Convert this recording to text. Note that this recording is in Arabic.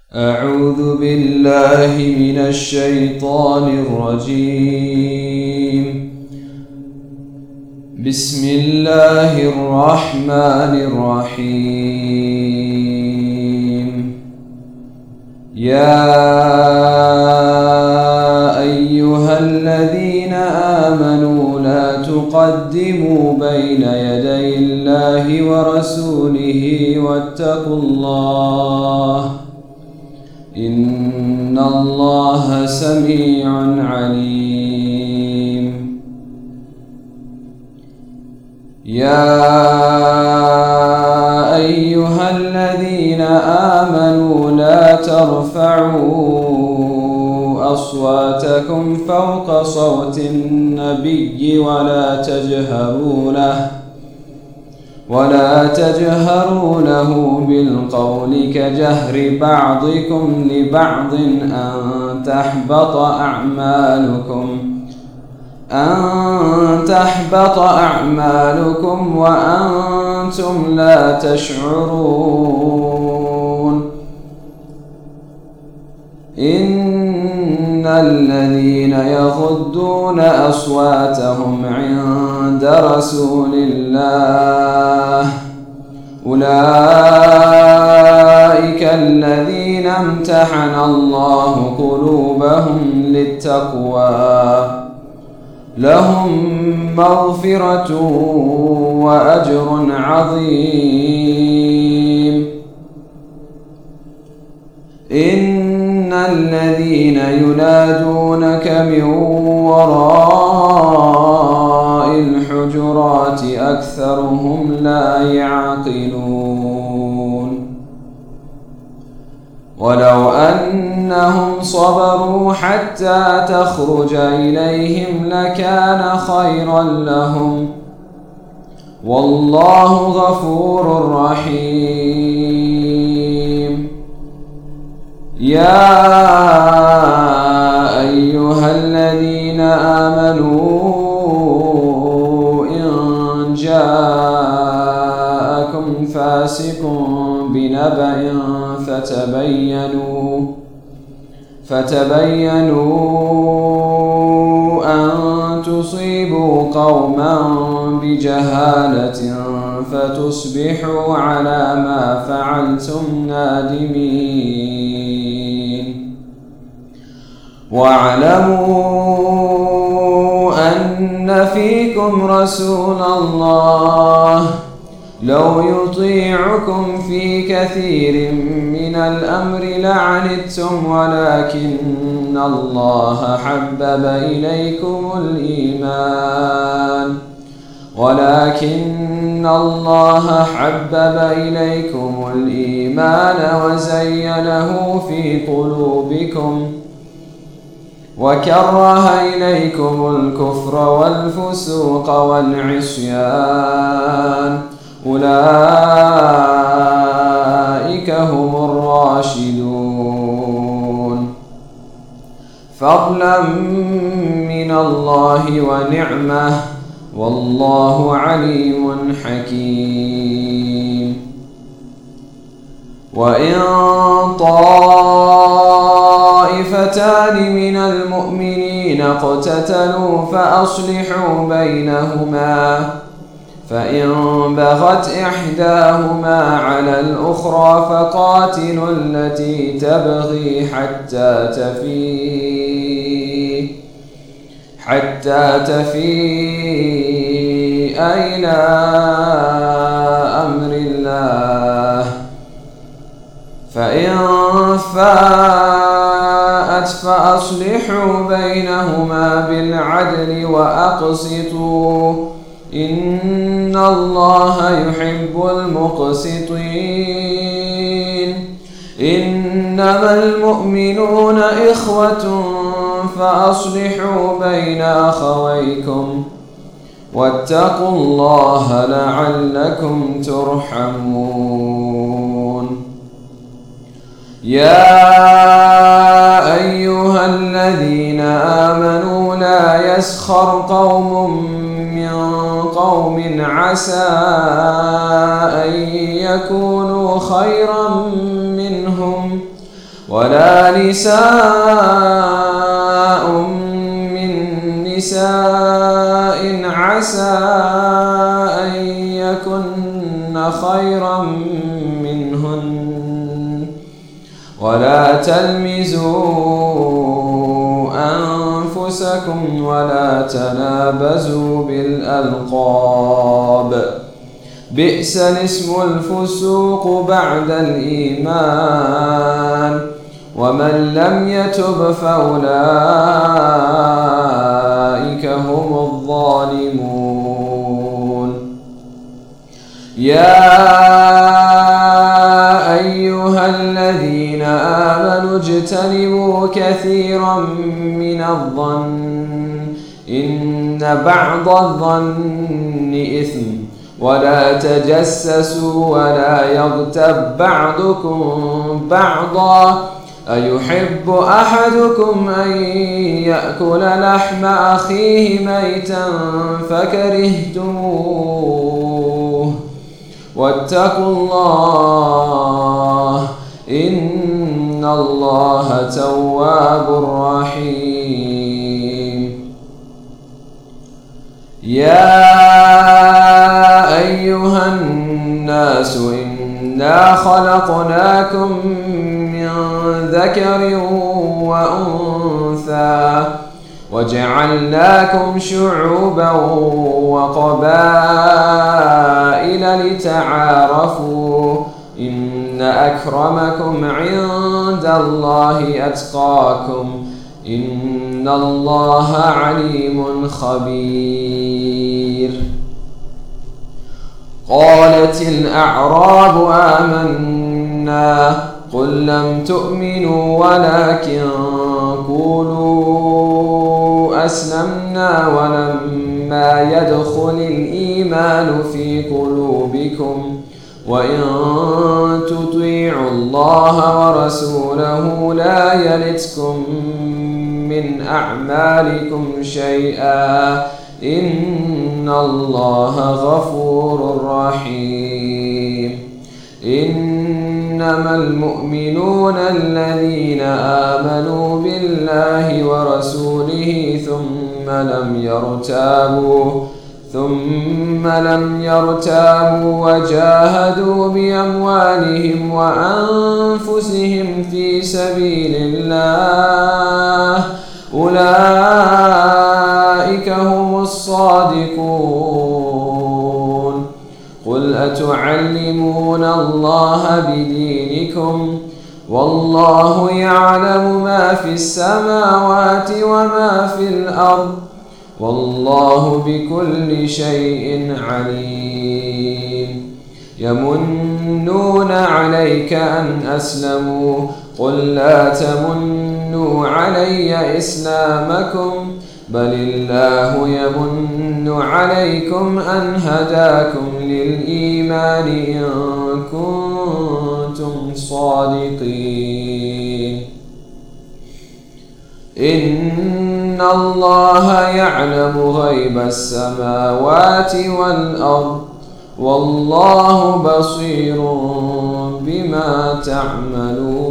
أعوذ بالله من الشيطان الرجيم. بسم الله الرحمن الرحيم. يا أيها الذين آمنوا لا تقدموا بين يدي الله ورسوله واتقوا الله إن الله سميع عليم. يا أيها الذين آمنوا لا ترفعوا أصواتكم فوق صوت النبي ولا تجهروا له بالقول كجهر بعضكم لبعض أن تحبط أعمالكم وأنتم لا تشعرون. إن الذين يغضون أصواتهم عند رسول الله أولئك الذين امتحن الله قلوبهم للتقوى لهم مغفرة وأجر عظيم. إن الذين ينادونك من وراء الحجرات أكثرهم لا يعقلون. ولو أنهم صبروا حتى تخرج إليهم لكان خيرا لهم والله غفور رحيم. يا أيها الذين آمنوا إن جاءكم فاسق بنبأ فتبينوا أن تصيبوا قوما بجهالة فتصبحوا على ما فعلتم نادمين. واعلموا أن فيكم رسول الله لو يطيعكم في كثير من الأمر لعنتم ولكن الله حبب إليكم الإيمان وزينه في قلوبكم وكره إليكم الكفر والفسوق والعصيان أولئك هم الراشدون فضلا من الله ونعمة والله عليم حكيم. وإن طائفتان من المؤمنين اقتتلوا فأصلحوا بينهما فإن بغت إحداهما على الأخرى فقاتلوا التي تبغي حتى تفيء إلى أمر الله فإن فاءت فأصلحوا بينهما بالعدل وأقسطوا إن الله يحب المقسطين. إنما المؤمنون إخوة فأصلحوا بين أخويكم واتقوا الله لعلكم ترحمون. يا أيها الذين آمنوا لا يسخر قوم من قوم عسى أن يكونوا خيرا منهم ولا نساء من نساء عسى أن يكن خيرا منهن ولا تلمزوا أنفسكم ولا تنابزوا بالألقاب بئس الاسم الفسوق بعد الإيمان ومن لم يتب فأولئك هم الظالمون يا أيها الذين آمنوا اجتنبوا كثيرا من الظن إن بعض الظن إثم ولا تجسسوا ولا يغتب بعضكم بعضا أيحب أحدكم أن يأكل لحم أخيه ميتا فكرهتموه واتقوا الله إن الله تواب رحيم يا أيها الناس إنا خلقناكم من ذكر وأنثى وجعلناكم شعوبا وقبائل لتعارفوا إن أكرمكم عند الله أتقاكم إن الله عليم خبير قالت الأعراب آمنا قل لم تؤمنوا ولكن قولوا أسلمنا ولما يدخل الإيمان في قلوبكم وإن تطيعوا الله ورسوله لا يلتكم من أعمالكم شيئا إن الله غفور رحيم إنما المؤمنون الذين آمنوا بالله ورسوله ثم لم يرتابوا وجاهدوا بأموالهم وأنفسهم في سبيل الله أولئك هم الصادقون قل أتعلمون الله بدينكم والله يعلم ما في السماوات وما في الأرض والله بكل شيء عليم يمنون عليك أن أسلموا قل لا تمنوا علي إسلامكم بل الله يمن عليكم أن هداكم للإيمان إن كنتم صادقين إن الله يعلم غيب السماوات والأرض والله بصير بما تعملون